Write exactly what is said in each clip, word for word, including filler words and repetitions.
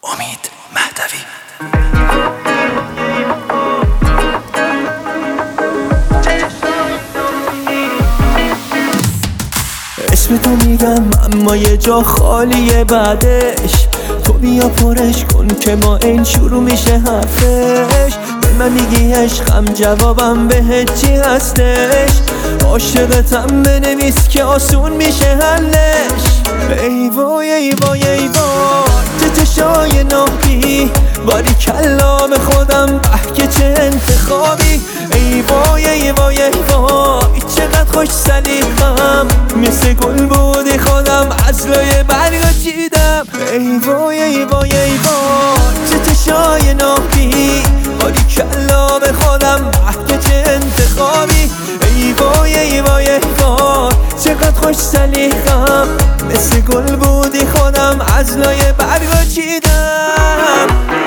امید مهدوی. اسم تو میگم اما یه جا خالیه بعدش، تو بیا پرش کن که ما این شروع میشه حرفش. به من میگی عشقم جوابم به چی هستش، عاشقتم بنویس که آسون میشه حلش. ای وای ای وای ای وای چه چشای ناهی، باری کلا به خودم به که چه انتخابی. ای وای ای وای ای وای چقدر خوش سلیقم، مثل گل بودی خودم از لای برگا چیدم. ای وای ای وای ای وای چه چشای ناهی، باری کلا به خودم به که چه انتخابی. ای وای ای وای ای وای چقدر خوش سلیقم، مثل گل بودی خودم از لای برگا چیدم.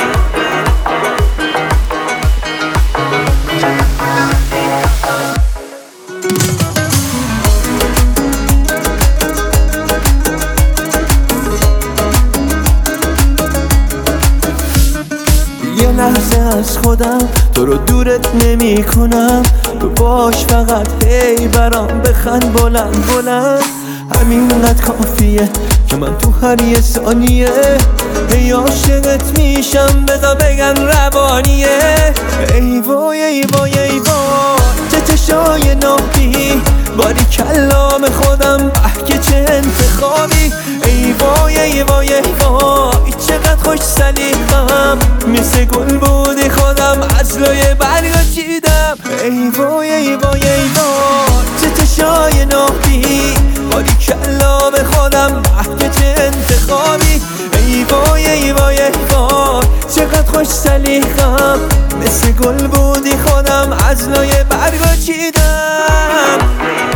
یه لحظه از خودم تو رو دورت نمی کنم، تو باش فقط هی برام بخند بلند بلند. همینقدر کافیه که من تو هر یه ثانیه هی عاشقت میشم، بذار بگن روانیه. ای وای ای وای ای وای چه چشای ناهی، باری کلا به خودم به که چه انتخابی. ای وای ای وای ای وای چقدر خوش سلیقم، مثل گل بودی خودم از لای برگا چیدم. ای وای ای وای ای وای چه چشای ناهی، باری کلا به خودم به که چه انتخابی. ای وای ای وای ای وای چقدر خوش سلیقم، مثل گل بودی خودم از لای برگا چیدم.